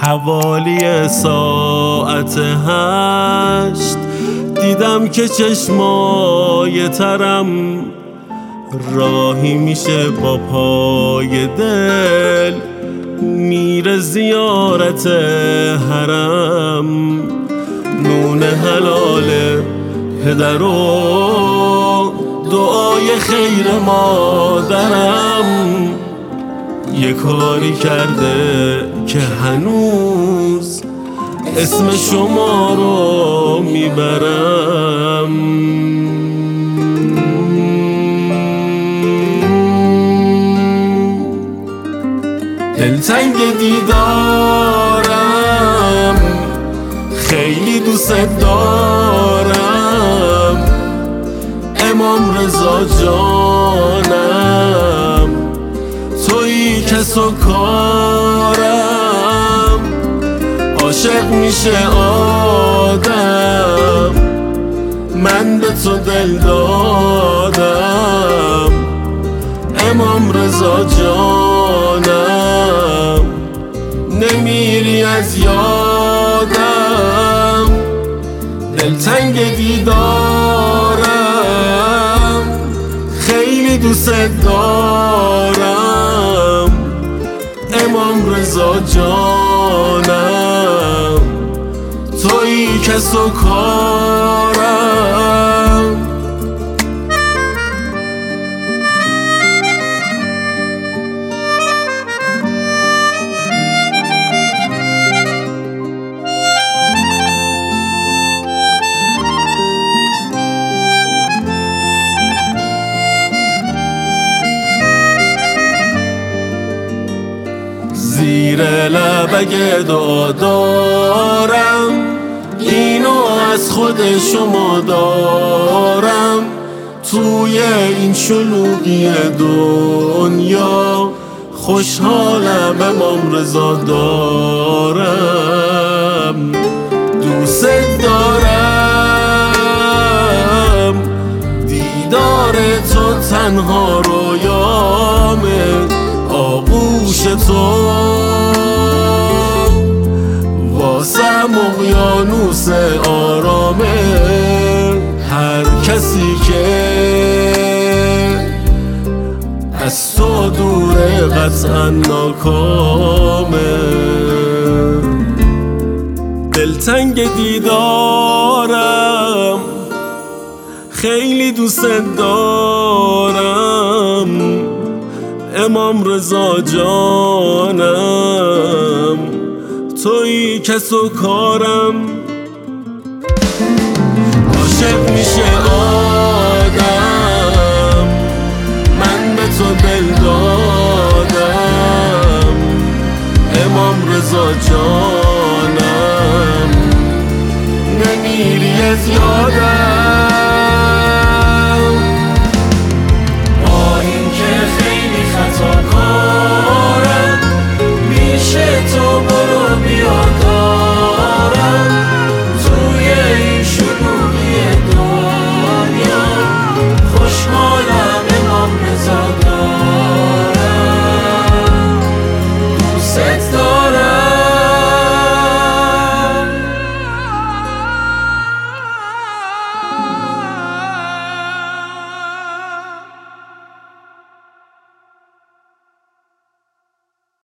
حوالی ساعت 8 دیدم که چشمای ترم راهی میشه با پای دل میره زیارت حرم. نون حلال پدر و دعای خیر مادرم یه کاری کرده که هنوز اسم شما رو میبرم. دلتنگ دیدارم خیلی دوست دارم امام رضا جانم تویی کس و کارم. عاشق میشه آدم من به تو دل دادم امام رضا جانم نمیری از یادم. دلتنگ دیدارم خیلی دوست دارم امام رضا جانم تویی کس و کارم. زیر لبک دعا دارم اینو از خود شما دارم توی این شلوغی دنیا خوشحالم امام رضا دارم. دوست دارم دیدار تو تنها رویامه آغوش تو واسم اقیانوس آرامه. هر کسی که از تو دوره قطعا ناکامه. دلتنگ دیدارم خیلی دوست دارم امام رضا جانم تویی کس و کارم. عاشق میشه آدم من به تو دل دادم امام رضا جانم نمیری از یادم.